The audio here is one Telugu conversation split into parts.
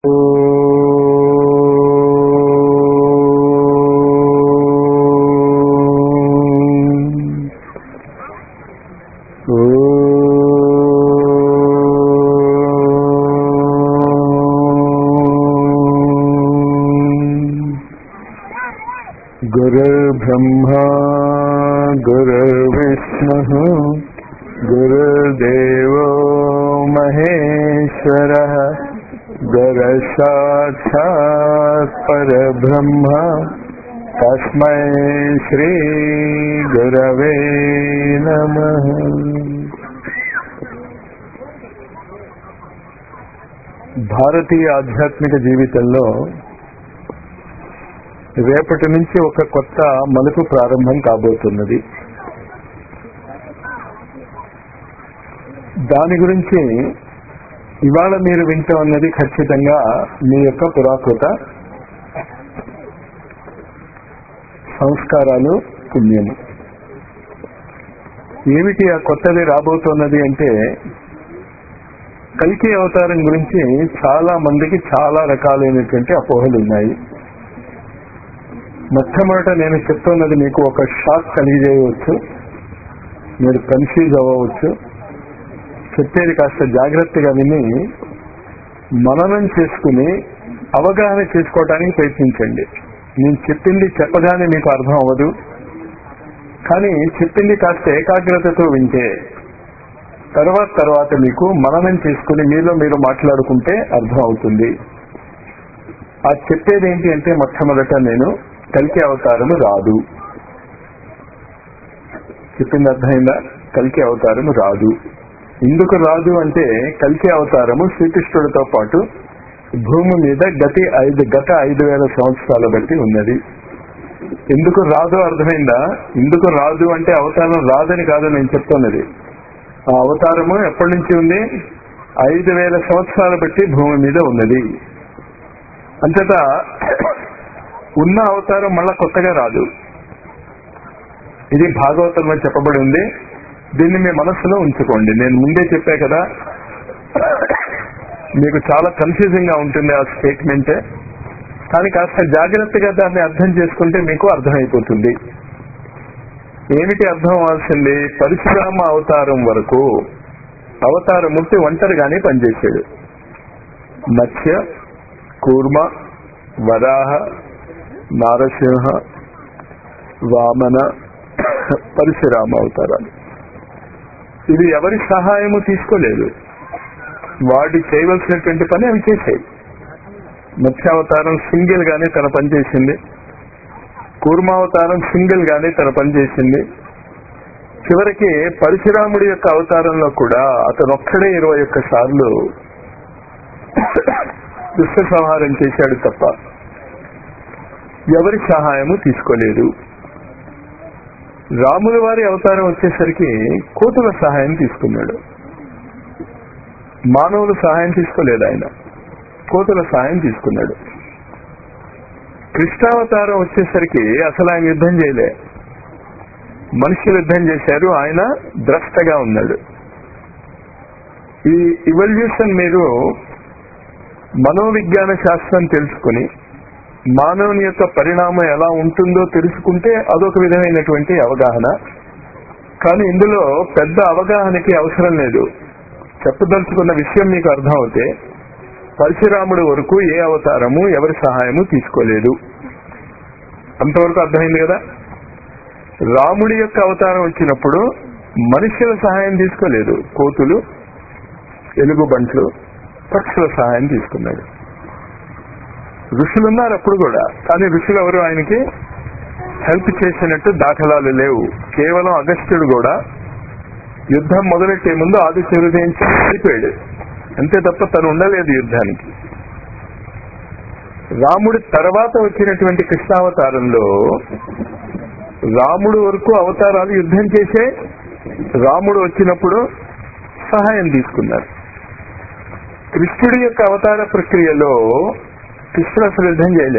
गुरुर्ब्रह्मा गुरुर्विष्णुः गुरुर्देवो महेश्वरः गुरुसाक्षात् परब्रह्म तस्मै श्री गुरवे नमः। భారతీయ ఆధ్యాత్మిక జీవితంలో రేపటి నుంచి ఒక కొత్త మలుపు ప్రారంభం కాబోతున్నది. దాని గురించి ఇవాళ మీరు వింటూ ఉన్నది ఖచ్చితంగా మీ యొక్క పురాకృత సంస్కారాలు, పుణ్యము. ఏమిటి ఆ కొత్తది రాబోతున్నది అంటే, కల్కి అవతారం గురించి చాలా మందికి చాలా రకాలైనటువంటి అపోహలు ఉన్నాయి. మొట్టమొదట నేను చెప్తున్నది మీకు ఒక షాక్ కలిగజేయవచ్చు, మీరు కన్ఫ్యూజ్ అవ్వవచ్చు. చెప్పేది కాస్త జాగ్రత్తగా విని మననం చేసుకుని అవగాహన చేసుకోవడానికి ప్రయత్నించండి. నేను చెప్పింది చెప్పగానే మీకు అర్థం అవ్వదు, కానీ చెప్పింది కాస్త ఏకాగ్రతతో వింటే తర్వాత మీకు మననం చేసుకుని మీలో మీరు మాట్లాడుకుంటే అర్థం అవుతుంది. ఆ చెప్పేది ఏంటి అంటే, మొట్టమొదట నేను కల్కి అవతారము రాదు చెప్పింది అర్థమైందా? కల్కి అవతారము రాదు. ఎందుకు రాదు అంటే, కల్కి అవతారము శ్రీకృష్ణుడితో పాటు భూమి మీద గత 5,000 సంవత్సరాల బట్టి ఉన్నది. ఎందుకు రాదు అర్థమైందా? ఎందుకు రాదు అంటే అవతారం రాదని కాదు నేను చెప్తున్నది. ఆ అవతారము ఎప్పటి నుంచి ఉంది? 5,000 సంవత్సరాల బట్టి భూమి మీద ఉన్నది. అంతటా ఉన్న అవతారం మళ్ళా కొత్తగా రాదు. ఇది భాగవతంలో చెప్పబడి ఉంది. దీన్ని మీ మనస్సులో ఉంచుకోండి. నేను ముందే చెప్పా కదా, మీకు చాలా కన్ఫ్యూజింగ్ గా ఉంటుంది ఆ స్టేట్మెంట్, కానీ కాస్త జాగ్రత్తగా దాన్ని అర్థం చేసుకుంటే మీకు అర్థమైపోతుంది. ఏమిటి అర్థం అవ్వాల్సింది? పరశురామ అవతారం వరకు అవతారమూర్తి ఒంటరిగానే పనిచేశాడు. మత్స్య, కూర్మ, వరాహ, నారసింహ, వామన, పరశురామ అవతారాలు. ఇవి ఎవరి సహాయము తీసుకోలేదు. వాడి చేయవలసినటువంటి పని అవి చేశాయి. మత్స్యావతారం సింగిల్ గానే తన పని చేసింది. కూర్మావతారం సింగిల్ గానే తన పని చేసింది. చివరికి పరశురాముడి యొక్క అవతారంలో కూడా అతను ఒక్కడే 21 సార్లు దుష్ట సంహారం చేశాడు తప్ప ఎవరి సహాయము తీసుకోలేదు. రాముల వారి అవతారం వచ్చేసరికి కోతుల సహాయం తీసుకున్నాడు. మానవుల సహాయం తీసుకోలేదు, ఆయన కోతుల సహాయం తీసుకున్నాడు. కృష్ణావతారం వచ్చేసరికి అసలు ఆయన యుద్ధం చేయలే, మనుషులు యుద్ధం చేశారు. ఆయన ద్రష్టగా ఉన్నాడు. ఈ ఇవల్యూషన్ మీరు మనోవిజ్ఞాన శాస్త్రం తెలుసుకుని మానవుని యొక్క పరిణామం ఎలా ఉంటుందో తెలుసుకుంటే అదొక విధమైనటువంటి అవగాహన. కానీ ఇందులో పెద్ద అవగాహనకి అవసరం లేదు. చెప్పదలుచుకున్న విషయం మీకు అర్థం అవుతే, పరశురాముడి వరకు ఏ అవతారము ఎవరి సహాయము తీసుకోలేదు. అంతవరకు అర్థమైంది కదా. రాముడి యొక్క అవతారం వచ్చినప్పుడు మనుష్యుల సహాయం తీసుకోలేదు. కోతులు, ఎలుగుబంట్లు, పక్షుల సహాయం తీసుకున్నాడు. ఋషులు ఉన్నారు అప్పుడు కూడా, కానీ ఋషులు ఎవరు ఆయనకి హెల్ప్ చేసినట్టు దాఖలాలు లేవు. కేవలం అగస్త్యుడు కూడా యుద్ధం మొదలెట్టే ముందు ఆదిత్య హృదయం అయిపోయాడు అంతే తప్ప తను ఉండలేదు యుద్ధానికి. రాముడి తర్వాత వచ్చినటువంటి కృష్ణావతారంలో రాముడు వరకు అవతారాలు యుద్ధం చేసే, రాముడు వచ్చినప్పుడు సహాయం తీసుకున్నారు. కృష్ణుడి యొక్క అవతార ప్రక్రియలో కృష్ణుడు అసలు యుద్ధం చేయలే.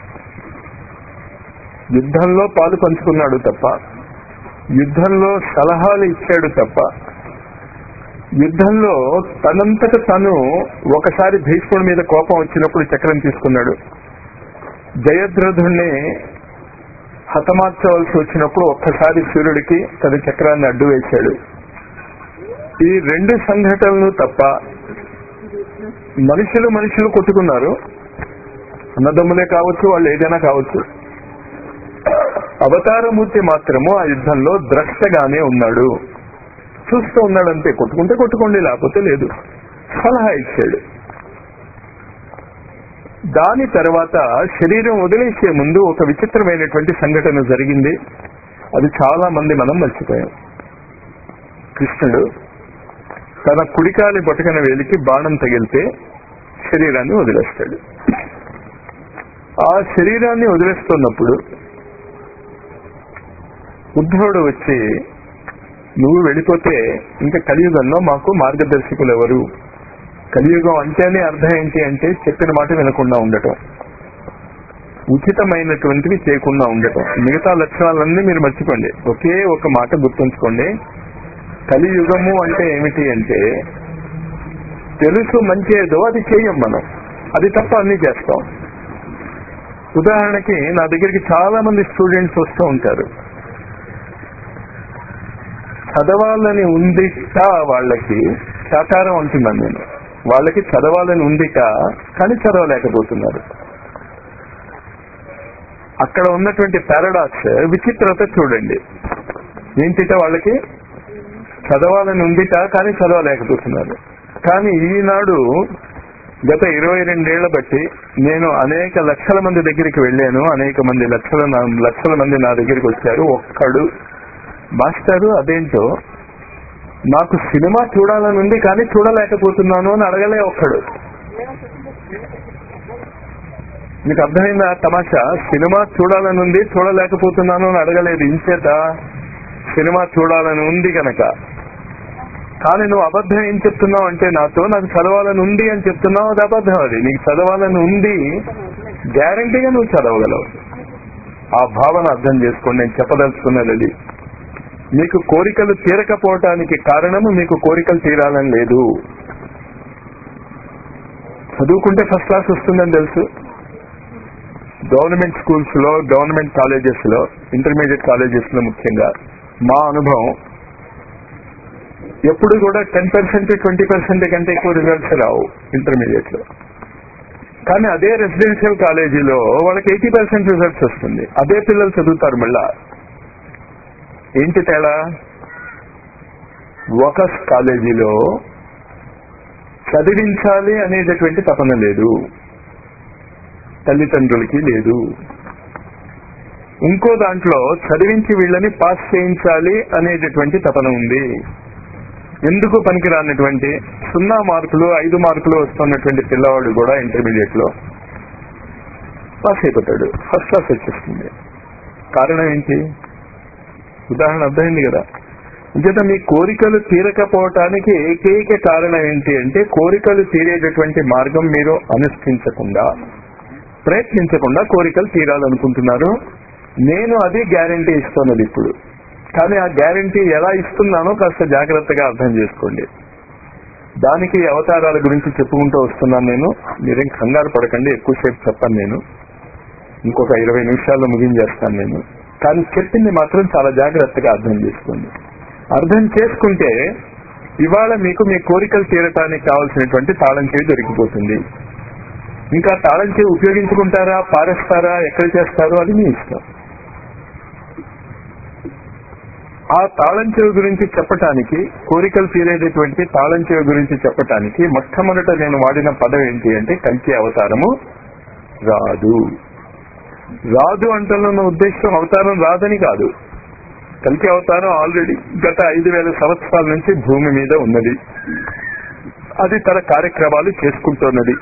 యుద్ధంలో పాలు పంచుకున్నాడు తప్ప, యుద్ధంలో సలహాలు ఇచ్చాడు తప్ప, యుద్ధంలో తనంతట తను ఒకసారి భీష్ముడి మీద కోపం వచ్చినప్పుడు చక్రం తీసుకున్నాడు. జయద్రథుణ్ణి హతమార్చవలసి వచ్చినప్పుడు ఒక్కసారి సూర్యుడికి తన చక్రాన్ని అడ్డు వేశాడు. ఈ రెండు సంఘటనలు తప్ప మనుషులు కొట్టుకున్నారు. అన్నదమ్ములే కావచ్చు, వాళ్ళు ఏదైనా కావచ్చు. అవతారమూర్తి మాత్రము ఆ యుద్ధంలో ద్రష్టగానే ఉన్నాడు, చూస్తూ ఉన్నాడు అంతే. కొట్టుకుంటే కొట్టుకోండి, లేకపోతే లేదు, సలహా ఇచ్చాడు. దాని తర్వాత శరీరం వదిలేసే ముందు ఒక విచిత్రమైనటువంటి సంఘటన జరిగింది. అది చాలా మంది మనం మర్చిపోయాం. కృష్ణుడు తన కుడికాలి బొటకన వేలికి బాణం తగిలితే శరీరాన్ని వదిలేస్తాడు. ఆ శరీరాన్ని వదిలేస్తున్నప్పుడు ఉద్ధవుడు వచ్చి, నువ్వు వెళ్ళిపోతే ఇంకా కలియుగంలో మాకు మార్గదర్శకులు ఎవరు? కలియుగం అంటేనే అర్థం ఏంటి అంటే చెప్పిన మాట వినకుండా ఉండటం, ఉచితమైనటువంటివి చేయకుండా ఉండటం. మిగతా లక్షణాలన్నీ మీరు మర్చిపోండి, ఒకే ఒక మాట గుర్తుంచుకోండి. కలియుగము అంటే ఏమిటి అంటే తెలుసు మంచి ఏదో అది చేయం మనం, అది తప్ప అన్ని చేస్తాం. ఉదాహరణకి నా దగ్గరికి చాలా మంది స్టూడెంట్స్ వస్తూ ఉంటారు. చదవాలని ఉందిట వాళ్ళకి, సాకారం అంటున్నాను నేను, వాళ్ళకి చదవాలని ఉందిట కానీ చదవలేకపోతున్నారు. అక్కడ ఉన్నటువంటి పారాడాక్స్, విచిత్రత చూడండి. ఏంటిట వాళ్ళకి చదవాలని ఉందిట కానీ చదవలేకపోతున్నారు. కానీ ఈనాడు గత 22 ఏళ్ల బట్టి నేను అనేక లక్షల మంది దగ్గరికి వెళ్ళాను. అనేక మంది లక్షల మంది నా దగ్గరికి వచ్చారు. ఒక్కడు మాస్టారు అదేంటో నాకు సినిమా చూడాలని ఉంది కానీ చూడలేకపోతున్నాను అని అడగలే ఒక్కడు. మీకు అర్థమైందా తమాషా? సినిమా చూడాలని ఉంది, చూడలేకపోతున్నాను అని అడగలేదు. ఇంచేత సినిమా చూడాలని ఉంది కనుక. కానీ నువ్వు అబద్ధం ఏం చెప్తున్నావు అంటే నాకు చదవాలని ఉంది అని చెప్తున్నావు, అది అబద్ధం. అది నీకు చదవాలని ఉంది, గ్యారంటీగా నువ్వు చదవగలవు. ఆ భావన అర్థం చేసుకోండి. నేను చెప్పదలుచుకున్నది అది. మీకు కోరికలు తీరకపోవటానికి కారణము మీకు కోరికలు తీరాలని లేదు. చదువుకుంటే ఫస్ట్ క్లాస్ వస్తుందని తెలుసు. గవర్నమెంట్ స్కూల్స్ లో, గవర్నమెంట్ కాలేజెస్ లో, ఇంటర్మీడియట్ కాలేజెస్ లో ముఖ్యంగా మా అనుభవం ఎప్పుడు కూడా 10%, 20% కంటే ఎక్కువ రిజల్ట్స్ రావు ఇంటర్మీడియట్ లో. కానీ అదే రెసిడెన్షియల్ కాలేజీలో వాళ్ళకి 80% రిజల్ట్స్ వస్తుంది. అదే పిల్లలు చదువుతారు. మళ్ళా ఏంటి తేడా? ఒక కాలేజీలో చదివించాలి అనేటటువంటి తపన లేదు, తల్లిదండ్రులకి లేదు. ఇంకో దాంట్లో చదివించి వీళ్ళని పాస్ చేయించాలి అనేటటువంటి తపన ఉంది. ఎందుకు పనికిరానటువంటి 0 మార్కులు 5 మార్కులు వస్తున్నటువంటి పిల్లవాడు కూడా ఇంటర్మీడియట్ లో పాస్ అయిపోతాడు, ఫస్ట్ క్లాస్ వచ్చేస్తుంది. కారణం ఏంటి? ఉదాహరణ అర్థమైంది కదా. ఇంకేత మీ కోరికలు తీరకపోవటానికి ఏకైక కారణం ఏంటి అంటే కోరికలు తీరేటటువంటి మార్గం మీరు అనుష్ఠించకుండా, ప్రయత్నించకుండా కోరికలు తీరాలనుకుంటున్నారు. నేను అది గ్యారంటీ ఇస్తున్నది ఇప్పుడు. కానీ ఆ గ్యారంటీ ఎలా ఇస్తున్నానో కాస్త జాగ్రత్తగా అర్థం చేసుకోండి. దానికి అవతారాల గురించి చెప్పుకుంటూ వస్తున్నాను నేను. మీరేం కంగారు పడకండి, ఎక్కువసేపు చెప్పను నేను. ఇంకొక 20 నిమిషాల్లో ముగించేస్తాను నేను. కానీ చెప్పింది మాత్రం చాలా జాగ్రత్తగా అర్థం చేసుకోండి. అర్థం చేసుకుంటే ఇవాళ మీకు మీ కోరికలు తీరటానికి కావాల్సినటువంటి తాళం చేయి దొరికిపోతుంది. ఇంకా తాళం చేయి ఉపయోగించుకుంటారా, పారేస్తారా, ఎక్కడ చేస్తారో అది మీ ఇష్టం. ఆ తాళం చెవి గురించి చెప్పటానికి, కోరికలు తీరేటటువంటి తాళం చెవి గురించి చెప్పటానికి మొట్టమొదట నేను వాడిన పదం ఏంటి అంటే కల్కి అవతారము రాదు. రాదు అంటున్న ఉద్దేశం అవతారం రాదని కాదు. కల్కి అవతారం ఆల్రెడీ గత 5000 సంవత్సరాల నుంచి భూమి మీద ఉన్నది. అది తన కార్యక్రమాలు చేసుకుంటున్నది.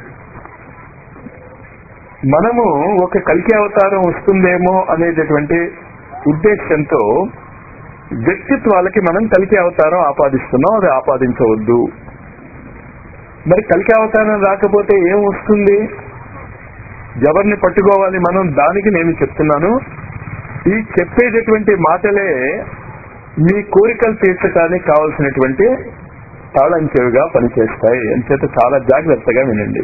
మనము ఒక కల్కి అవతారం వస్తుందేమో అనేటటువంటి ఉద్దేశంతో వ్యక్తిత్వాలకి మనం కల్కి అవతారం ఆపాదిస్తున్నాం. అది ఆపాదించవద్దు. మరి కల్కి అవతారం రాకపోతే ఏం వస్తుంది? ఎవరిని పట్టుకోవాలి మనం? దానికి నేను చెప్తున్నాను, ఈ చెప్పేటటువంటి మాటలే మీ కోరికలు తీర్చడానికి కావాల్సినటువంటి తాళం చెవిగా పనిచేస్తాయి. అంచేత చాలా జాగ్రత్తగా వినండి.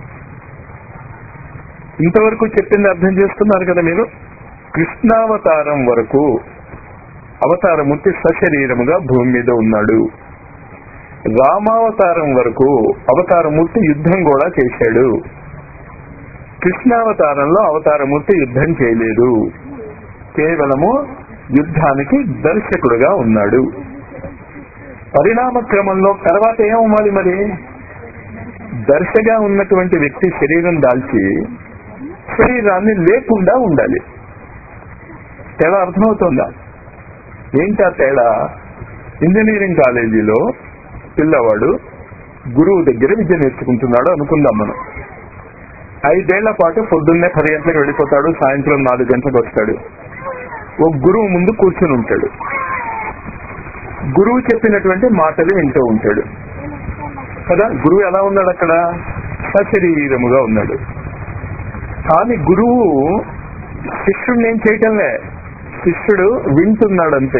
ఇంతవరకు చెప్పింది అర్థం చేసుకున్నారు కదా మీరు? కృష్ణావతారం వరకు అవతారమూర్తి సశరీరముగా భూమి మీద ఉన్నాడు. రామావతారం వరకు అవతారమూర్తి యుద్ధం కూడా చేశాడు. కృష్ణావతారంలో అవతారమూర్తి యుద్ధం చేయలేదు, కేవలము యుద్ధానికి దర్శకుడుగా ఉన్నాడు. పరిణామ క్రమంలో తర్వాత ఏమవ్వాలి మరి? దర్శగా ఉన్నటువంటి వ్యక్తి శరీరం దాల్చి శరీరాన్ని లేకుండా ఉండాలి. తేడా అర్థమవుతుందా? ఏంటా తేడా? ఇంజనీరింగ్ కాలేజీలో పిల్లవాడు గురువు దగ్గర విద్య నేర్చుకుంటున్నాడు అనుకుందాం మనం. 5 ఏళ్ల పాటు పొద్దున్నే 10 గంటలకు వెళ్ళిపోతాడు, సాయంత్రం 4 గంటలకు వస్తాడు. ఒక గురువు ముందు కూర్చుని ఉంటాడు, గురువు చెప్పినటువంటి మాటలు వింటూ ఉంటాడు కదా. గురువు ఎలా ఉన్నాడు అక్కడ? సశరీరముగా ఉన్నాడు. కానీ గురువు శిష్యుడు ఏం చేయటంలే, శిష్యుడు వింటున్నాడంతే.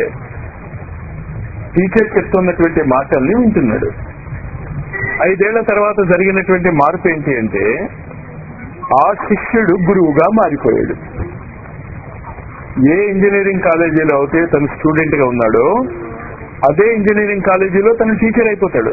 టీచర్ చెప్తున్నటువంటి మాటల్ని వింటున్నాడు. 5 ఏళ్ల తర్వాత జరిగినటువంటి మార్పు ఏంటి అంటే ఆ శిష్యుడు గురువుగా మారిపోయాడు. ఏ ఇంజనీరింగ్ కాలేజీలో అయితే తను స్టూడెంట్ గా ఉన్నాడో అదే ఇంజనీరింగ్ కాలేజీలో తను టీచర్ అయిపోతాడు.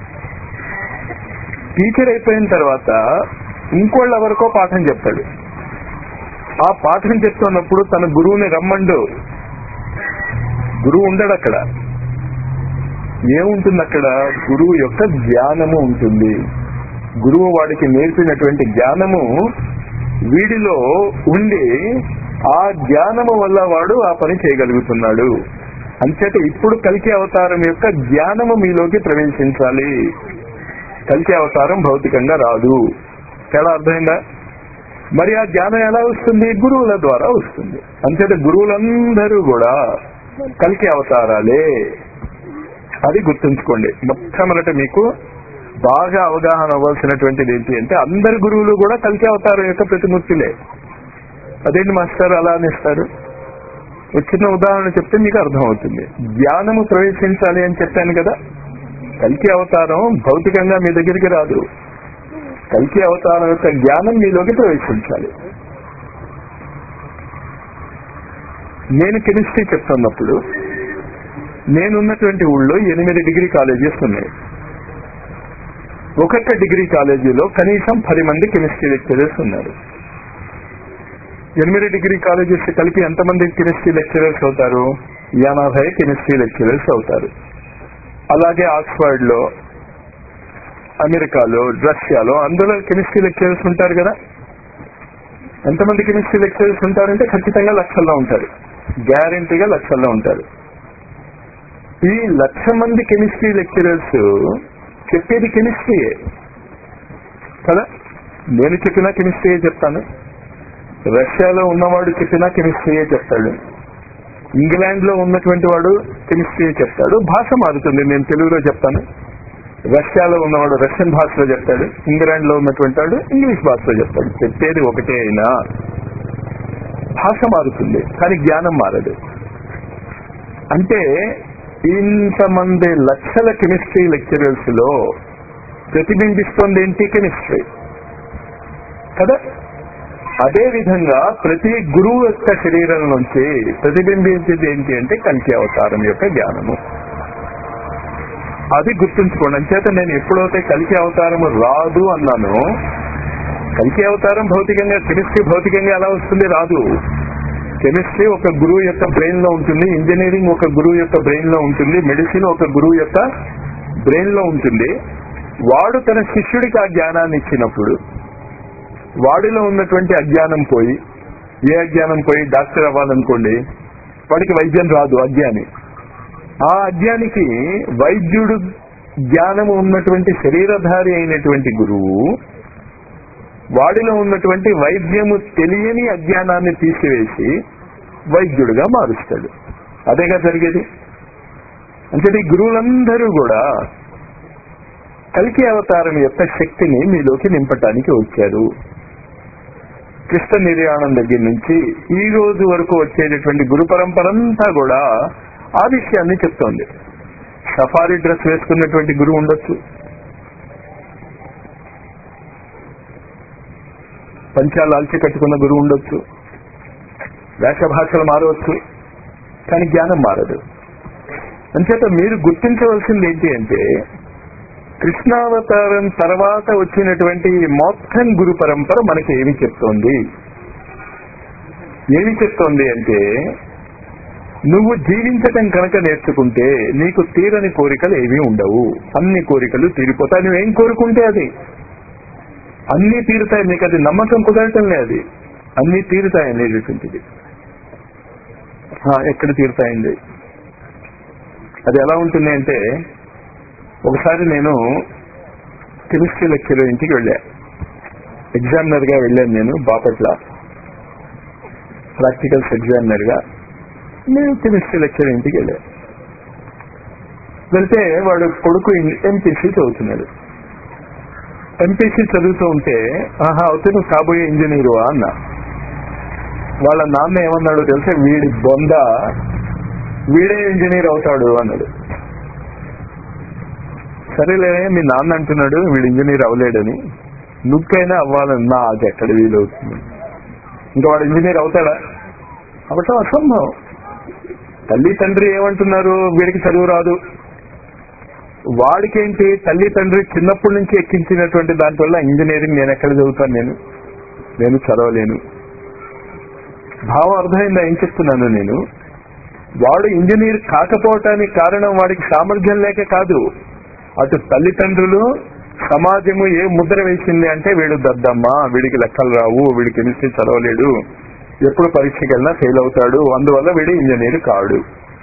టీచర్ అయిపోయిన తర్వాత ఇంకోళ్ళ ఎవరికో పాఠం చెప్తాడు. ఆ పాఠం చెప్తున్నప్పుడు తన గురువుని రమ్మండు. గురువు ఉండడు అక్కడ. ఏముంటుంది అక్కడ? గురువు యొక్క జ్ఞానము ఉంటుంది. గురువు వాడికి నేర్పినటువంటి జ్ఞానము వీడిలో ఉండి ఆ జ్ఞానము వల్ల వాడు ఆ పని చేయగలుగుతున్నాడు. అంచేత ఇప్పుడు కల్కి అవతారం యొక్క జ్ఞానము మీలోకి ప్రవేశించాలి. కల్కి అవతారం భౌతికంగా రాదు. తేడా అర్థమైందా? మరి ఆ జ్ఞానం ఎలా వస్తుంది? గురువుల ద్వారా వస్తుంది. అంచేత గురువులందరూ కూడా కల్కి అవతారాలే. అది గుర్తుంచుకోండి. మొట్టమొదట మీకు బాగా అవగాహన అవ్వాల్సినటువంటిది ఏంటి అంటే అందరి గురువులు కూడా కల్కి అవతారం యొక్క ప్రతిమూర్తులే. అదేంటి మాస్టర్ అలా అనేస్తారు? ఒక చిన్న ఉదాహరణ చెప్తే మీకు అర్థమవుతుంది. జ్ఞానము ప్రవేశించాలి అని చెప్పాను కదా. కల్కి అవతారం భౌతికంగా మీ దగ్గరికి రాదు. కల్కి అవతారం యొక్క జ్ఞానం మీలోకి ప్రవేశించాలి. నేను కెమిస్ట్రీ చెప్తున్నప్పుడు నేనున్నటువంటి ఊళ్ళో 8 డిగ్రీ కాలేజెస్ ఉన్నాయి. ఒక్కొక్క డిగ్రీ కాలేజీలో కనీసం 10 మంది కెమిస్ట్రీ లెక్చరర్స్ ఉన్నారు. 8 డిగ్రీ కాలేజెస్ కలిపి ఎంతమంది కెమిస్ట్రీ లెక్చరర్స్ అవుతారు? 80 కెమిస్ట్రీ లెక్చరర్స్ అవుతారు. అలాగే ఆక్స్ఫర్డ్ లో, అమెరికాలో, రష్యాలో అందులో కెమిస్ట్రీ లెక్చరర్స్ ఉంటారు కదా. ఎంతమంది కెమిస్ట్రీ లెక్చరర్స్ ఉంటారంటే ఖచ్చితంగా లక్షల్లో ఉంటారు. గ్యారంటీగా లక్షల్లో ఉంటారు. ఈ 1,00,000 మంది కెమిస్ట్రీ లెక్చరర్స్ చెప్పేది కెమిస్ట్రీయే కదా. నేను చెప్పినా కెమిస్ట్రీయే చెప్తాను. రష్యాలో ఉన్నవాడు చెప్పినా కెమిస్ట్రీయే చెప్తాడు. ఇంగ్లాండ్ లో ఉన్నటువంటి వాడు కెమిస్ట్రీయే చెప్తాడు. భాష మారుతుంది. నేను తెలుగులో చెప్తాను, రష్యాలో ఉన్నవాడు రష్యన్ భాషలో చెప్తాడు, ఇంగ్లాండ్ లో ఉన్నటువంటి వాడు ఇంగ్లీష్ భాషలో చెప్తాడు. చెప్పేది ఒకటే అయినా భాష మారుతుంది, కానీ జ్ఞానం మారదు. అంటే ఇంతమంది లక్షల కెమిస్ట్రీ లెక్చరర్స్ లో ప్రతిబింబిస్తోంది ఏంటి? కెమిస్ట్రీ కదా. అదే విధంగా ప్రతి గురువు యొక్క శరీరం నుంచి ప్రతిబింబించేది ఏంటి అంటే కల్కి అవతారం యొక్క జ్ఞానము. అది గుర్తుంచుకోండి. అంచేత నేను ఎప్పుడైతే కల్కి అవతారము రాదు అన్నానో, కల్కి అవతారం భౌతికంగా, కెమిస్ట్రీ భౌతికంగా ఎలా వస్తుంది? రాదు. కెమిస్ట్రీ ఒక గురువు యొక్క బ్రెయిన్ లో ఉంటుంది, ఇంజనీరింగ్ ఒక గురువు యొక్క బ్రెయిన్ లో ఉంటుంది, మెడిసిన్ ఒక గురువు యొక్క బ్రెయిన్ లో ఉంటుంది. వాడు తన శిష్యుడికి ఆ జ్ఞానాన్ని ఇచ్చినప్పుడు వాడిలో ఉన్నటువంటి అజ్ఞానం పోయి, ఏ అజ్ఞానం పోయి? డాక్టర్ అవ్వాలనుకోండి, వాడికి వైద్యం రాదు, అజ్ఞాని. ఆ అజ్ఞానికి వైద్యుడు జ్ఞానము ఉన్నటువంటి శరీరధారి అయినటువంటి గురువు వాడిలో ఉన్నటువంటి వైద్యము తెలియని అజ్ఞానాన్ని తీసివేసి వైద్యుడిగా మారుస్తాడు. అదేగా జరిగేది. అంటే ఈ గురువులందరూ కూడా కల్కి అవతారం యొక్క శక్తిని మీలోకి నింపటానికి వచ్చారు. కృష్ణ నిర్యాణం దగ్గర నుంచి ఈ రోజు వరకు వచ్చేటటువంటి గురు పరంపర అంతా కూడా ఆ విషయాన్ని చెప్తోంది. సఫారీ డ్రెస్ వేసుకున్నటువంటి గురువు ఉండొచ్చు, పంచాలాల్చి కట్టుకున్న గురువు ఉండొచ్చు, వేషభాషలు మారవచ్చు, కానీ జ్ఞానం మారదు. అంచేత మీరు గుర్తించవలసింది ఏంటి అంటే కృష్ణావతారం తర్వాత వచ్చినటువంటి మొత్తం గురు పరంపర మనకి ఏమి చెప్తోంది? ఏమి చెప్తోంది అంటే నువ్వు జీవించటం కనుక నేర్చుకుంటే నీకు తీరని కోరికలు ఏమీ ఉండవు, అన్ని కోరికలు తీరిపోతాయి. నువ్వేం కోరుకుంటే అది అన్నీ తీరుతాయి. నీకు అది నమ్మకం కుదరటం లేదు, అన్నీ తీరుతాయి అనేటువంటిది. ఎక్కడ తీరుతాయండి? అది ఎలా ఉంటుంది అంటే ఒకసారి నేను కెమిస్ట్రీ లెక్చరర్ ఇంటికి వెళ్ళా, ఎగ్జామినర్ గా వెళ్ళాను. నేను బాపట్ల ప్రాక్టికల్స్ ఎగ్జామినర్ గా నేను కెమిస్ట్రీ లెక్చరర్ ఇంటికి వెళ్ళా. వెళ్తే వాడు కొడుకు ఎంపీసీ చదువుతున్నాడు. ఎంపీసీ చదువుతూ ఉంటే అవుతే నువ్వు కాబోయే ఇంజనీరు అన్నా. వాళ్ళ నాన్న ఏమన్నాడు తెలిసే, వీడి బొంద, వీడే ఇంజనీర్ అవుతాడు అన్నాడు. సరేలే, మీ నాన్న అంటున్నాడు వీడు ఇంజనీర్ అవ్వలేడని, నువ్వైనా అవ్వాలని నాకు ఎక్కడ వీలవుతుంది? ఇంకా వాడు ఇంజనీర్ అవుతాడా? అవటం అసంభవం. తల్లి తండ్రి ఏమంటున్నారు, వీడికి చదువు రాదు. వాడికేంటి, తల్లి తండ్రి చిన్నప్పటి నుంచి ఎక్కించినటువంటి దాంట్వల్ల ఇంజనీరింగ్ నేను ఎక్కడ చదువుతాను, నేను చదవలేను. భావం అర్థమైందా ఏం చెప్తున్నాను నేను? వాడు ఇంజనీర్ కాకపోవటానికి కారణం వాడికి సామర్థ్యం లేక కాదు, అటు తల్లిదండ్రులు సమాజము ఏ ముద్ర వేసింది అంటే వీడు దద్దమ్మ, వీడికి లెక్కలు రావు, వీడికి కెమిస్ట్రీ చదవలేడు, ఎప్పుడు పరీక్షకి వెళ్ళినా ఫెయిల్ అవుతాడు, అందువల్ల వీడు ఇంజనీర్ కాడు.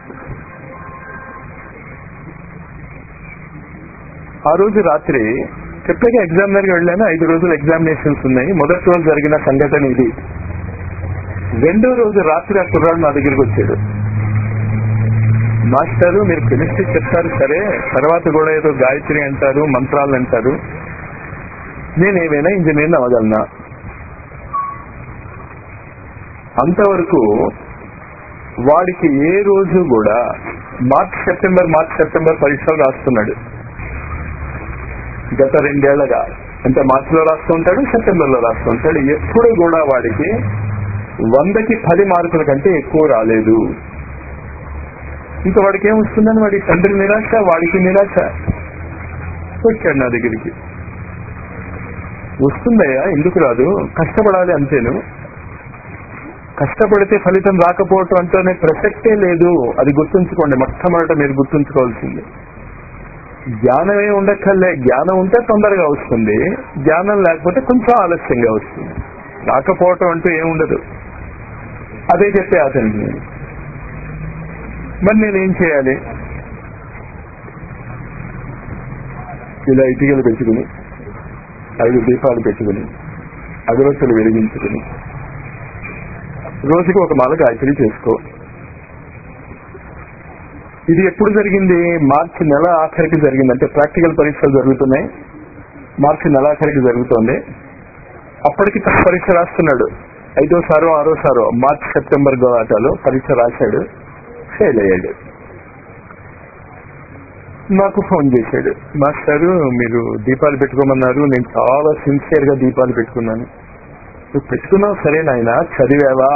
ఆ రోజు రాత్రి చెప్పాక ఎగ్జామినర్ గా వెళ్ళాను. 5 రోజులు ఎగ్జామినేషన్స్ ఉన్నాయి. మొదటి రోజు జరిగిన సంఘటన ఇది. 2వ రోజు రాత్రి ఆ కుర్రాడు నా దగ్గరికి వచ్చాడు. మాస్టారు, మీరు కెమిస్ట్రీ చెప్తారు సరే, తర్వాత కూడా ఏదో గాయత్రి అంటారు, మంత్రాలు అంటారు, నేనేమైనా ఇంజనీర్ అవ్వగలనా? అంతవరకు వాడికి ఏ రోజు కూడా మార్చ్ సెప్టెంబర్ పరీక్షలు రాస్తున్నాడు. గత 2 ఏళ్లుగా, అంటే మార్చిలో రాస్తూ ఉంటాడు, సెప్టెంబర్ లో రాస్తూ ఉంటాడు. ఎప్పుడు కూడా వాడికి 100కి 10 మార్కుల కంటే ఎక్కువ రాలేదు. ఇంకా వాడికి ఏమొస్తుందని వాడి తండ్రి నిరాశ, వాడికి నిరాశ. వచ్చాడు నా దగ్గరికి. వస్తుందయ్యా, ఎందుకు రాదు? కష్టపడాలి అంతేను. కష్టపడితే ఫలితం రాకపోవటం అంటేనే ప్రసక్తే లేదు. అది గుర్తుంచుకోండి, మొట్టమొదట మీరు గుర్తుంచుకోవాల్సింది. జ్ఞానమే ఉండక్కర్లే, జ్ఞానం ఉంటే తొందరగా వస్తుంది, జ్ఞానం లేకపోతే కొంచెం ఆలస్యంగా వస్తుంది. రాకపోవటం అంటూ ఏముండదు. అదే చెప్పే అతనికి. మరి నేనేం చేయాలి? ఇలా ఇటుకలు పెట్టుకుని, 5 దీపాలు పెట్టుకుని, అగరత్తులు వెలిగించుకుని, రోజుకి ఒక మాల గాయత్రి చేసుకో. ఇది ఎప్పుడు జరిగింది? మార్చి నెల ఆఖరికి జరిగింది. అంటే ప్రాక్టికల్ పరీక్షలు జరుగుతున్నాయి, మార్చి నెల ఆఖరికి జరుగుతోంది. అప్పటికి తన పరీక్ష రాస్తున్నాడు. 5వ సారో 6వ సారో మార్చి సెప్టెంబర్ గోవాటాలో పరీక్ష రాశాడు, ఫెయిల్ అయ్యాడు. నాకు ఫోన్ చేశాడు, మాస్టారు మీరు దీపాలు పెట్టుకోమన్నారు, నేను చాలా సిన్సియర్ గా దీపాలు పెట్టుకున్నాను. నువ్వు పెట్టుకున్నావు సరే నాయన, చదివావా?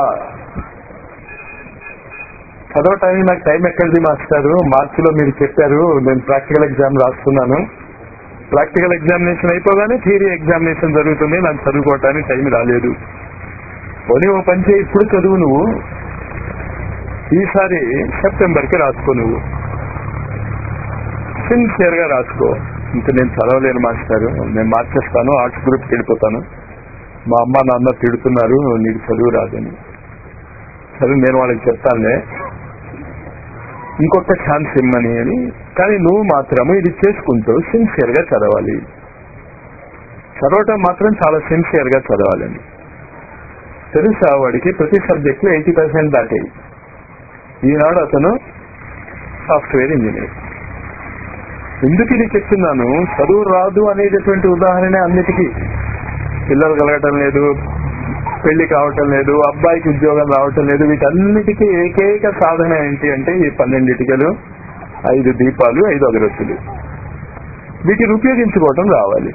చదవటానికి నాకు టైం ఎక్కడిది మాస్టారు? మార్చిలో మీరు చెప్పారు, నేను ప్రాక్టికల్ ఎగ్జామ్ రాస్తున్నాను, ప్రాక్టికల్ ఎగ్జామినేషన్ అయిపోగానే థియరీ ఎగ్జామినేషన్ జరుగుతుంది, నాకు చదువుకోవటానికి టైం రాలేదు. పోనీ ఓ పని చేయి, ఇప్పుడు చదువు నువ్వు, ఈసారి సెప్టెంబర్కి రాసుకో, నువ్వు సిన్సియర్ గా రాసుకో. ఇంకా నేను చదవలేను మాస్టారు, నేను మార్చేస్తాను, ఆర్ట్స్ గ్రూప్కి వెళ్ళిపోతాను, మా అమ్మ నాన్న తిడుతున్నారు నీకు చదువు రాదని. సరే నేను వాళ్ళకి చెప్తానులే, ఇంకొక ఛాన్స్ ఇమ్మని అని. కానీ నువ్వు మాత్రము ఇది చేసుకుంటూ సిన్సియర్ గా చదవాలి, చదవటం మాత్రం చాలా సిన్సియర్ గా చదవాలని. తెలుసా వాడికి ప్రతి సబ్జెక్ట్ లో 80% దాటాయి. ఈనాడు అతను సాఫ్ట్వేర్ ఇంజనీర్. ఎందుకు ఇది చెప్తున్నాను? చదువు రాదు అనేటటువంటి ఉదాహరణ అన్నిటికీ. పిల్లలు కలగటం లేదు, పెళ్లి కావటం లేదు, అబ్బాయికి ఉద్యోగం రావటం లేదు, వీటన్నిటికీ ఏకైక సాధన ఏంటి అంటే ఈ 12 ఇటుకలు, 5 దీపాలు, 5 అగరొత్తులు. వీటిని ఉపయోగించుకోవటం రావాలి.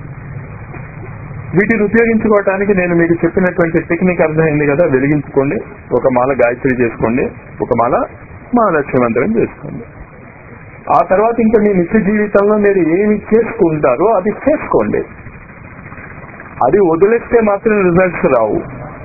వీటిని ఉపయోగించుకోవటానికి నేను మీకు చెప్పినటువంటి టెక్నిక్ అర్థమైంది కదా. వెలిగించుకోండి, ఒక మాల గాయత్రి చేసుకోండి, ఒక మాల మహాలక్ష్మి మంత్రం చేసుకోండి. ఆ తర్వాత ఇంకా మీ నిత్య జీవితంలో మీరు ఏమి చేసుకుంటారో అది చేసుకోండి. అది వదిలేస్తే మాత్రం రిజల్ట్స్ రావు.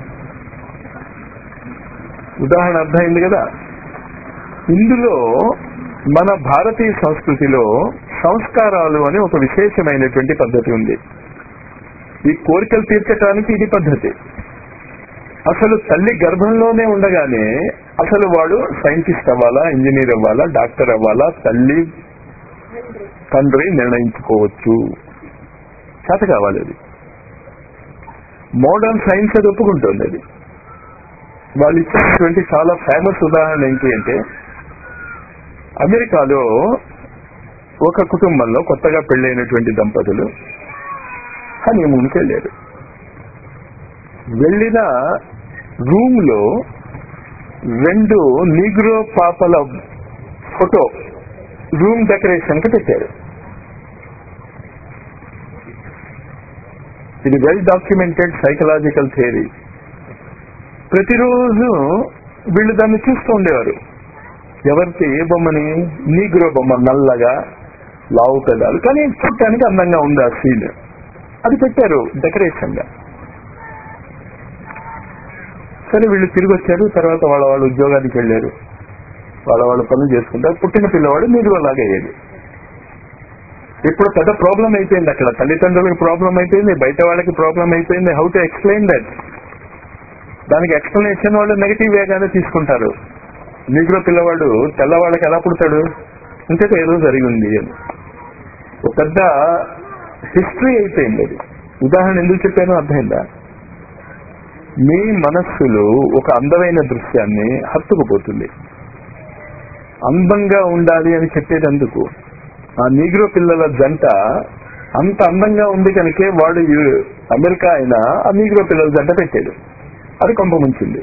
ఉదాహరణ అర్థమైంది కదా. ఇందులో మన భారతీయ సంస్కృతిలో సంస్కారాలు అని ఒక విశేషమైనటువంటి పద్ధతి ఉంది. ఈ కోరికలు తీర్చడానికి ఇది పద్ధతి. అసలు తల్లి గర్భంలోనే ఉండగానే అసలు వాడు సైంటిస్ట్ అవ్వాలా, ఇంజనీర్ అవ్వాలా, డాక్టర్ అవ్వాలా, తల్లి తండ్రి నిర్ణయించుకోవచ్చు. చేత కావాలి. అది మోడర్న్ సైన్స్ అది ఒప్పుకుంటుంది. అది వాళ్ళు ఇచ్చినటువంటి చాలా ఫేమస్ ఉదాహరణ ఏంటి అంటే, అమెరికాలో ఒక కుటుంబంలో కొత్తగా పెళ్ళైనటువంటి దంపతులు హనీమూన్కి వెళ్ళారు. వెళ్ళిన రూమ్ లో 2 నీగ్రో పాపల ఫోటో రూమ్ డెకరేషన్ కి పెట్టారు. ఇది వెల్ డాక్యుమెంటెడ్ సైకలాజికల్ థియరీ. ప్రతిరోజు వీళ్ళు దాన్ని చూస్తూ ఉండేవారు. ఎవరికి? ఏ బొమ్మని? నీగ్రో బొమ్మ, నల్లగా లావు పెదాలు, కానీ చూడటానికి అందంగా ఉంది ఆ సీన్. అది పెట్టారు డెకరేషన్ గా. సరే వీళ్ళు తిరిగి వచ్చారు. తర్వాత వాళ్ళ ఉద్యోగానికి వెళ్ళారు, వాళ్ళ పనులు చేసుకుంటారు. పుట్టిన పిల్లవాడు నీగ్రోలాగా అయ్యేది. ఇప్పుడు పెద్ద ప్రాబ్లం అయిపోయింది అక్కడ. తల్లిదండ్రులకు ప్రాబ్లం అయిపోయింది, బయట వాళ్ళకి ప్రాబ్లం అయిపోయింది. How to explain that? దానికి ఎక్స్ప్లెనేషన్ వాళ్ళు నెగిటివ్ వేగానే తీసుకుంటారు. నీగ్రో పిల్లవాడు తెల్లవాళ్ళకి ఎలా పుడతాడు అంటే ఏదో జరిగింది అని. ఒక పెద్ద హిస్టరీ అయిపోయింది అది. ఉదాహరణ ఎందుకు చెప్పానో అర్థమైందా? మీ మనస్సులో ఒక అందమైన దృశ్యాన్ని హత్తుకుపోతుంది. అందంగా ఉండాలి అని చెప్పేటందుకు ఆ నీగ్రో పిల్లల జంట అంత అందంగా ఉంది కనుకే వాడు అమెరికా అయినా ఆ నీగ్రో పిల్లల జంట పెట్టాడు. అది కొంప ముంచింది.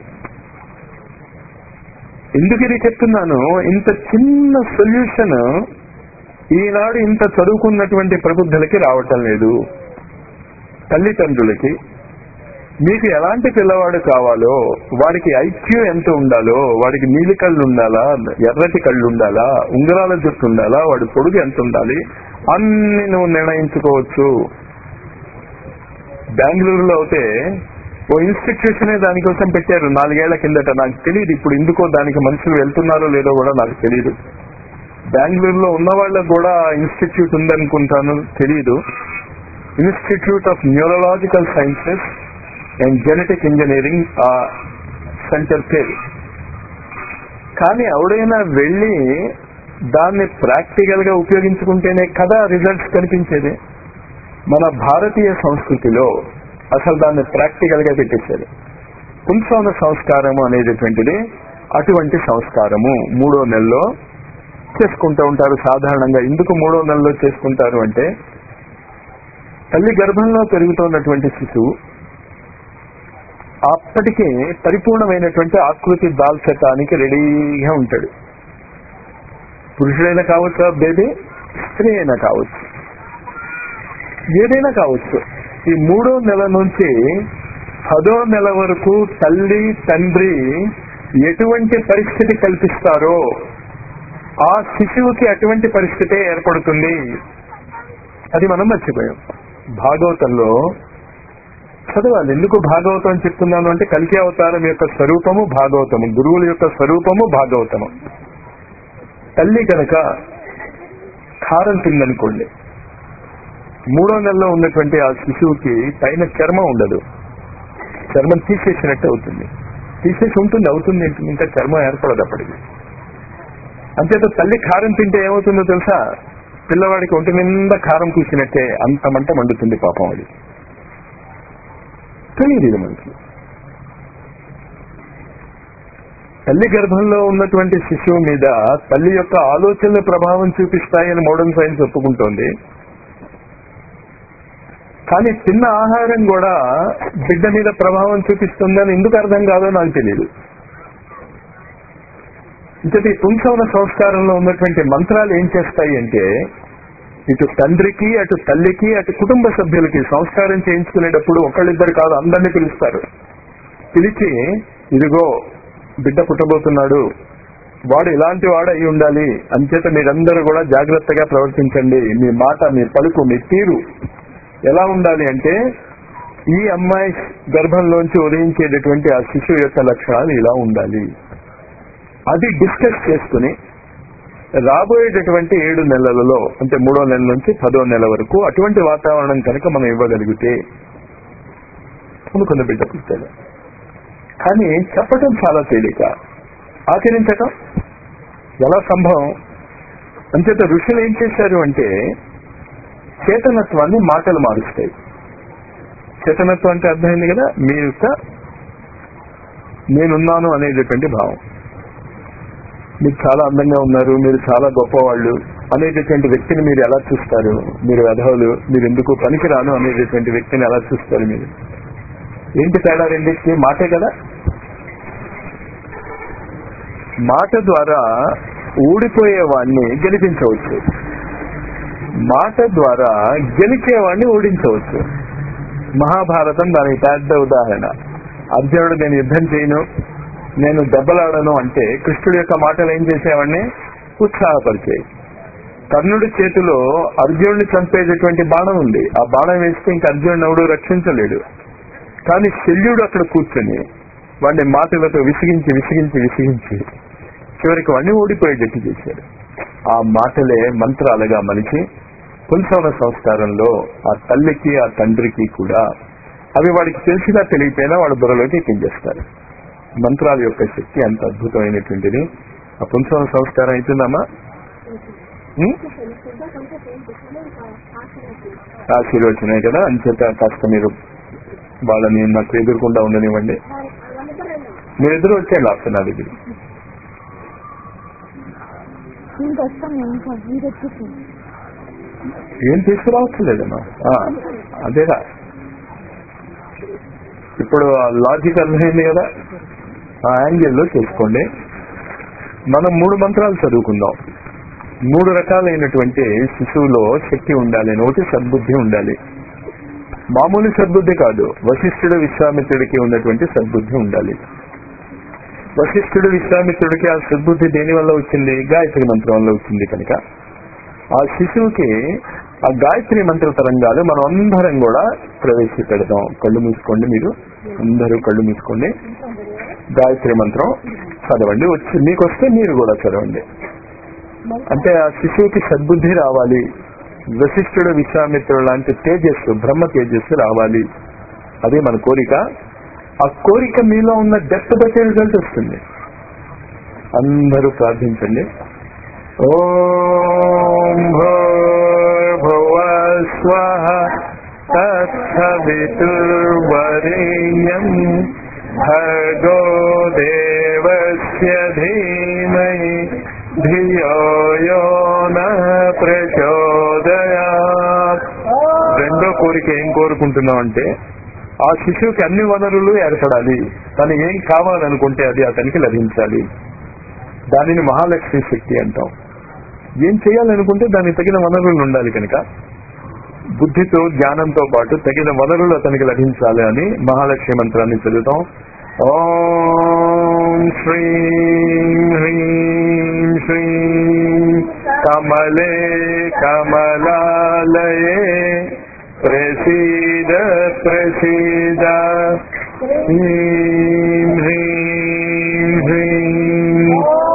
ఎందుకు ఇది చెప్తున్నాను? ఇంత చిన్న సొల్యూషన్ ఈనాడు ఇంత చదువుకున్నటువంటి ప్రబుద్ధులకి రావటం లేదు. తల్లిదండ్రులకి మీకు ఎలాంటి పిల్లవాడు కావాలో, వాడికి ఐక్యూ ఎంత ఉండాలో, వాడికి నీలి కళ్ళు ఉండాలా, ఎర్రటి కళ్ళు ఉండాలా, ఉంగరాల జుట్టు ఉండాలా, వాడి పొడుగు ఎంత ఉండాలి, అన్ని నువ్వు నిర్ణయించుకోవచ్చు. బెంగళూరులో అయితే ఓ ఇన్స్టిట్యూషనే దానికోసం పెట్టారు 4 ఏళ్ల కిందట. నాకు తెలియదు ఇప్పుడు ఎందుకో దానికి మనుషులు వెళ్తున్నారో లేదో కూడా నాకు తెలియదు. బెంగళూరులో ఉన్న వాళ్ళకు కూడా ఇన్స్టిట్యూట్ ఉందనుకుంటాను, తెలియదు. Institute of neurological sciences and genetic engineering centre పేరు. కానీ ఎవడైనా వెళ్ళి దాన్ని ప్రాక్టికల్ గా ఉపయోగించుకుంటేనే కదా రిజల్ట్స్ కనిపించేది. మన భారతీయ సంస్కృతిలో అసలు దాన్ని ప్రాక్టికల్ గా పెట్టేశారు. పుంసవన సంస్కారము అనేటటువంటిది అటువంటి సంస్కారము 3వ నెలలో చేసుకుంటూ ఉంటారు సాధారణంగా. ఎందుకు 3వ నెలలో చేసుకుంటారు అంటే, తల్లి గర్భంలో పెరుగుతున్నటువంటి శిశువు అప్పటికే పరిపూర్ణమైనటువంటి ఆకృతి దాల్చటానికి రెడీగా ఉంటాడు. పురుషుడైనా కావచ్చు, బేబీ స్త్రీ అయినా కావచ్చు, ఏదైనా కావచ్చు. ఈ 3వ నెల నుంచి 10వ నెల వరకు తల్లి తండ్రి ఎటువంటి పరిస్థితి కల్పిస్తారో ఆ శిశువుకి అటువంటి పరిస్థితే ఏర్పడుతుంది. అది మనం మర్చిపోయాం. భాగవతంలో చదవాలి. ఎందుకు భాగవతం చెప్తున్నాను అంటే, కల్కి అవతారం యొక్క స్వరూపము భాగవతము, గురువుల యొక్క స్వరూపము భాగవతము. తల్లి కనుక కారం తిందనుకోండి, 3వ నెలలో ఉన్నటువంటి ఆ శిశువుకి పైన చర్మం ఉండదు, చర్మం తీసేసినట్టు అవుతుంది. తీసేసి అవుతుంది ఇంకా చర్మం ఏర్పడదు అప్పటికి. అంతేత తల్లి కారం తింటే ఏమవుతుందో తెలుసా? పిల్లవాడికి ఒంటి నిండా కారం పూసినట్టే అంత మంట మండుతుంది పాపం. అది తెలియదు ఇది మనకి. తల్లి గర్భంలో ఉన్నటువంటి శిశువు మీద తల్లి యొక్క ఆలోచనలు ప్రభావం చూపిస్తాయని మోడర్న్ సైన్స్ ఒప్పుకుంటోంది. కానీ తిన్న ఆహారం కూడా బిడ్డ మీద ప్రభావం చూపిస్తుందని ఎందుకు అర్థం కాదో నాకు తెలియదు. ఇంతటి పుంసవన సంస్కారంలో ఉన్నటువంటి మంత్రాలు ఏం చేస్తాయి అంటే ఇటు తండ్రికి అటు తల్లికి అటు కుటుంబ సభ్యులకి సంస్కారం చేయించుకునేటప్పుడు ఒకళ్ళిద్దరు కాదు అందరినీ పిలుస్తారు. పిలిచి ఇదిగో బిడ్డ పుట్టబోతున్నాడు, వాడు ఇలాంటి వాడు అయి ఉండాలి, అంచేత మీరందరూ కూడా జాగ్రత్తగా ప్రవర్తించండి, మీ మాట, మీ పలుకు, మీ తీరు ఎలా ఉండాలి అంటే ఈ అమ్మాయి గర్భంలోంచి ఉదయించేటటువంటి ఆ శిశువు యొక్క లక్షణాలు ఇలా ఉండాలి. అది డిస్కస్ చేసుకుని రాబోయేటటువంటి 7 నెలలలో అంటే 3వ నెల నుంచి 10వ నెల వరకు అటువంటి వాతావరణం కనుక మనం ఇవ్వగలిగితే అనుకున్న బిడ్డ పుట్టాడు. కానీ చెప్పటం చాలా తేలిక, ఆచరించటం ఎలా సంభవం? అంచేత ఋషులు ఏం చేశారు అంటే చేతనత్వాన్ని మాటలు మారుస్తాయి. చేతనత్వం అంటే అర్థమైంది కదా, మీ యొక్క నేనున్నాను అనేటటువంటి భావం. మీరు చాలా అందంగా ఉన్నారు, మీరు చాలా గొప్పవాళ్ళు అనేటటువంటి వ్యక్తిని మీరు ఎలా చూస్తారు? మీరు వెధవులు, మీరు ఎందుకు పనికిరాను అనేటటువంటి వ్యక్తిని ఎలా చూస్తారు? మీరు ఏంటి తేడా రెండింటికి? మాటే కదా. మాట ద్వారా ఊడిపోయేవాడిని గెలిపించవచ్చు, మాట ద్వారా గెలిచేవాడిని ఓడించవచ్చు. మహాభారతం దానికి పెద్ద ఉదాహరణ. అర్జునుడు నేను యుద్ధం చేయను, నేను దెబ్బలాడను అంటే కృష్ణుడి యొక్క మాటలు ఏం చేసేవాడిని? ఉత్సాహపరిచాయి. కర్ణుడి చేతిలో అర్జునుడిని చంపేటటువంటి బాణం ఉంది, ఆ బాణం వేస్తే ఇంక అర్జునుడు ఎవడు రక్షించలేడు. కానీ శల్యుడు అక్కడ కూర్చొని వాడిని మాటలతో విసిగించి విసిగించి విసిగించి చివరికి వాడిని ఓడిపోయేటట్టు చేశాడు. ఆ మాటలే మంత్రాలుగా మలిచి పుంసవన సంస్కారంలో ఆ తల్లికి ఆ తండ్రికి కూడా అవి వాడికి తెలిసినా తెలియపోయినా వాడు బుర్రలోకి ఎక్కించేస్తారు. మంత్రాల యొక్క శక్తి అంత అద్భుతమైనటువంటిది. ఆ పుంసవన సంస్కారం అవుతుందమ్మా. ఆశీర్వచనాయి కదా, అంచేత కాస్త మీరు వాళ్ళని నాకు ఎదురుకుండా ఉండనివ్వండి. మీరు ఎదురు వచ్చేయండి ఆప్షన్ నా దగ్గర. ఏం తీసుకురావచ్చు లేదమ్మా, అదేగా ఇప్పుడు లాజిక్ అర్థమైంది కదా. ఆ యాంగిల్లో చేసుకోండి. మనం 3 మంత్రాలు చదువుకుందాం. 3 రకాలైనటువంటి శిశువులో శక్తి ఉండాలి. ఒకటి సద్బుద్ధి ఉండాలి, మామూలు సద్బుద్ధి కాదు, వశిష్ఠుడు విశ్వామిత్రుడికి ఉన్నటువంటి సద్బుద్ధి ఉండాలి. వశిష్ఠుడు విశ్వామిత్రుడికి ఆ సద్బుద్ధి దేని వల్ల వచ్చింది? గాయత్రి మంత్రం వల్ల వచ్చింది. కనుక ఆ శిశువుకి ఆ గాయత్రి మంత్ర తరంగాలు మనం అందరం కూడా ప్రవేశపెడతాం. కళ్ళు మూసుకోండి, మీరు అందరూ కళ్ళు మూసుకోండి. గాయత్రి మంత్రం చదవండి, వచ్చి మీకు వస్తే మీరు కూడా చదవండి. అంటే ఆ శిశువుకి సద్బుద్ధి రావాలి, వశిష్ఠుడు విశ్వామిత్రుడు లాంటి తేజస్సు, బ్రహ్మ తేజస్సు రావాలి. అదే మన కోరిక. ఆ కోరిక మీలో ఉన్న డెప్త్ బట్టి రిజల్ట్ వస్తుంది. అందరూ ప్రార్థించండి. ఓం భూర్భువః స్వః తత్సవితుర్వరేణ్యం భర్గో దేవస్య ధీమహి ధియో యో నః ప్రచోదయాత్. రెండో కోరిక ఏం కోరుకుంటున్నాం అంటే ఆ శిశువుకి అన్ని వనరులు ఏర్పడాలి. తను ఏం కావాలనుకుంటే అది అతనికి లభించాలి. దానిని మహాలక్ష్మి శక్తి అంటాం. ఏం చేయాలనుకుంటే దానికి తగిన వనరులు ఉండాలి. కనుక బుద్ధితో జ్ఞానంతో పాటు తగిన వనరులు అతనికి లభించాలి అని మహాలక్ష్మి మంత్రాన్ని చదువుతాం. ఓం శ్రీం హ్రీం శ్రీం కమలే కమలాలయే ప్రసీద ప్రసీద హ్రీం హ్రీం హ్రీం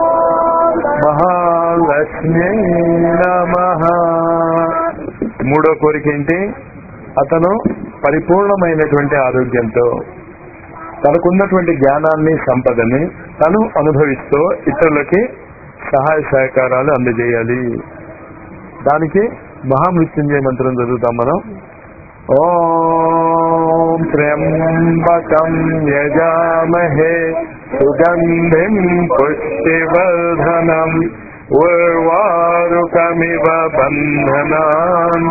మహాలక్ష్మి నమః. మూడో కోరిక ఏంటి? అతను పరిపూర్ణమైనటువంటి ఆరోగ్యంతో తనకున్నటువంటి జ్ఞానాన్ని, సంపదని తను అనుభవిస్తూ ఇతరులకి సహాయ సహకారాలు అందజేయాలి. దానికి మహామృత్యుంజయ మంత్రం చదువుతాం మనం. ఓం త్ర్యంబకం యజామహే సుగంధిం పుష్టివర్ధనం ఉర్వారుకమివ బంధనాన్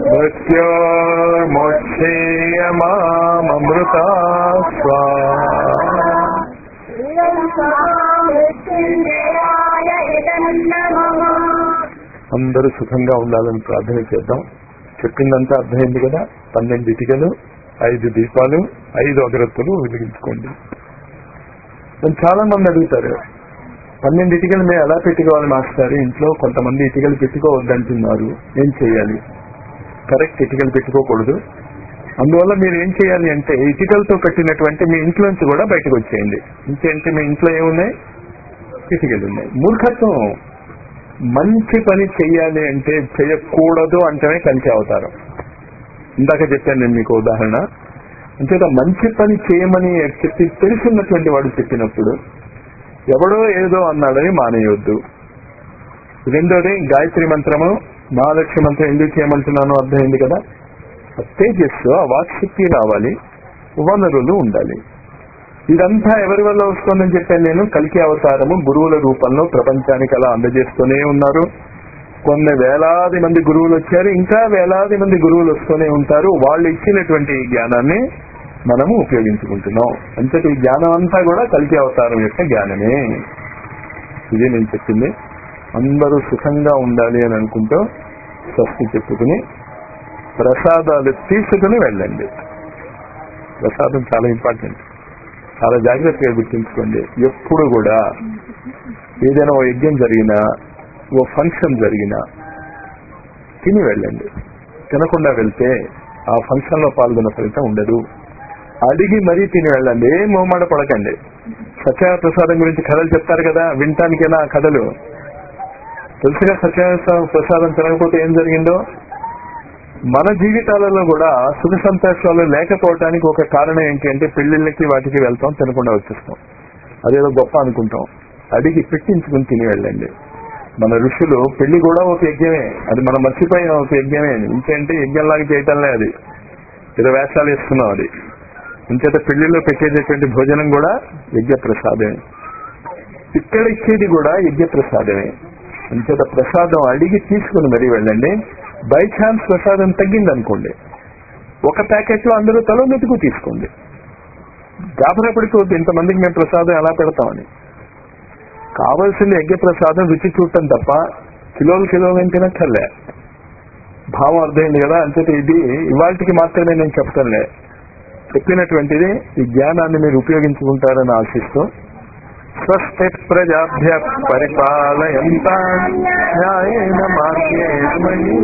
మృత్యోర్ముక్షేయమామృతా స్వాహా. అందరూ సుఖంగా ఉండాలని ప్రార్థన చేద్దాం. చెప్పిందంతా అర్థమైంది కదా. 12 ఇటుకలు, 5 దీపాలు, 5 అగరత్తులు వెలిగించుకోండి. చాలా మంది అడుగుతారు, 12 ఇటుకలు మేము ఎలా పెట్టుకోవాలి మాస్టర్, ఇంట్లో కొంతమంది ఇటుకలు పెట్టుకోవద్దంటున్నారు, ఏం చేయాలి? కరెక్ట్, ఇటుకలు పెట్టుకోకూడదు. అందువల్ల మీరు ఏం చేయాలి అంటే ఇటుకలతో కట్టినటువంటి మీ ఇంట్లోంచి కూడా బయటకు వచ్చేయండి. ఇంకేంటి, మీ ఇంట్లో ఏమున్నాయి? ఇటుకలు ఉన్నాయి. మూర్ఖత్వం. మంచి పని చెయ్యాలి అంటే చేయకూడదు అంటేనే కలిసి అవతారం. ఇందాక చెప్పాను నేను మీకు ఉదాహరణ. అంతేత మంచి పని చేయమని చెప్పి తెలుసున్నటువంటి వాడు చెప్పినప్పుడు ఎవడో ఏదో అన్నాడని మానేయొద్దు. రెండోది, గాయత్రి మంత్రము, మహాలక్ష్మి మంత్రం ఎందుకు చేయమంటున్నానో అర్థమైంది కదా. తేజస్సు, ఆ వాక్శక్తి రావాలి, వనరులు ఉండాలి. ఇదంతా ఎవరి వల్ల వస్తుందని చెప్పాను నేను. కల్కి అవతారము గురువుల రూపంలో ప్రపంచానికి అలా అందజేస్తూనే ఉన్నారు. కొన్ని వేలాది మంది గురువులు వచ్చారు, ఇంకా వేలాది మంది గురువులు వస్తూనే ఉంటారు. వాళ్ళు ఇచ్చినటువంటి ఈ జ్ఞానాన్ని మనము ఉపయోగించుకుంటున్నాం. అంతటి ఈ జ్ఞానం అంతా కూడా కల్కి అవతారం యొక్క జ్ఞానమే. ఇదే నేను చెప్పింది. అందరూ సుఖంగా ఉండాలి అని అనుకుంటూ స్వస్తి చెప్పుకుని ప్రసాదాలు తీసుకుని వెళ్ళండి. ప్రసాదం చాలా ఇంపార్టెంట్, చాలా జాగ్రత్తగా గుర్తుంచుకోండి. ఎప్పుడు కూడా ఏదైనా ఓ యజ్ఞం జరిగినా, ఓ ఫంక్షన్ జరిగినా తిని వెళ్ళండి. తినకుండా వెళ్తే ఆ ఫంక్షన్ లో పాల్గొన్న ఫలితం ఉండదు. అడిగి మరీ తిని వెళ్ళండి, ఏం మొహమాట పడకండి. సత్యనారాయణ ప్రసాదం గురించి కథలు చెప్తారు కదా, వినటానికైనా కథలు తెలుసుగా. సత్యనారాయణ ప్రసాదం తినకపోతే ఏం జరిగిందో. మన జీవితాలలో కూడా సుఖ సంతోషాలు లేకపోవటానికి ఒక కారణం ఏంటి అంటే పెళ్లిళ్ళకి వాటికి వెళ్తాం, తినకుండా వచ్చేస్తాం. అదేదో గొప్ప అనుకుంటాం. అడిగి పెట్టించుకుని తిని వెళ్ళండి. మన ఋషులు పెళ్లి కూడా ఒక యజ్ఞమే, అది మనం మర్చిపోయిన ఒక యజ్ఞమే. ఇంకేంటి, యజ్ఞంలాగా చేయటంలే, అది ఏదో వేషాలు వేస్తున్నాం. అది ఇంకేత పెళ్లిలో పెట్టేటటువంటి భోజనం కూడా యజ్ఞ ప్రసాదమే, ఇక్కడ ఇచ్చేది కూడా యజ్ఞ ప్రసాదమే. ఇంకేత ప్రసాదం అడిగి తీసుకుని మరీ వెళ్ళండి. బై ఛాన్స్ ప్రసాదం తగ్గింది అనుకోండి, ఒక ప్యాకెట్ లో అందరూ తలో మెతుకు తీసుకోండి. గాబరపడిపోద్ది, ఇంతమందికి మేము ప్రసాదం ఎలా పెడతామని. కావలసింది యజ్ఞ ప్రసాదం రుచి చూడటం తప్ప కిలోలు తినక్కర్లే. భావం అర్థమైంది కదా. అంతేతే ఇది ఇవాళకి మాత్రమే నేను చెప్తానులే. చెప్పినటువంటిది ఈ జ్ఞానాన్ని మీరు ఉపయోగించుకుంటారని ఆశిస్తూ, స్వస్తి ప్రజాభ్య పరిపాలయంతాం న్యాయేన మార్గేణ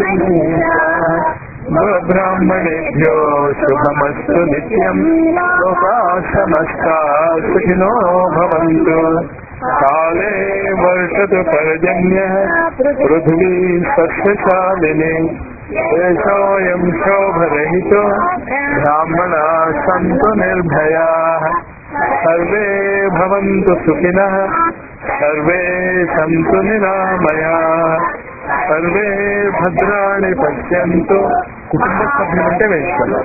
బ్రాహ్మణేభ్యో శుభమస్తు నిత్యం. లోకాః సమస్తాః సుఖినో భవంతు. కాలే వర్షతు పర్జన్యః పృథివీ సస్యశాలినీ. దేశోऽयं శోభరహితో బ్రాహ్మణాः సంతు నిర్భయాః. సర్వే భవంతు సుఖినః, సర్వే సంతు నిరామయాః, సర్వే భద్రాణి పశ్యంతు. కుటుంబ సభ్యులంటే వేసుకోవాలి.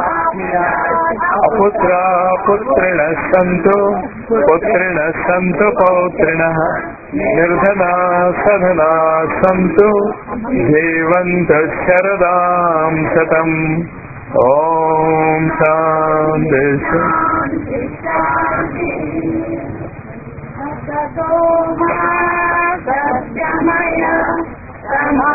అపుత్రా పుత్రిణ సంతు, పుత్రిణ సంతు పౌత్రిణః, నిర్ధనా సధనా సంతు, జీవంతు శరదాం శతం. ఓం శాంతి. సత్యమయ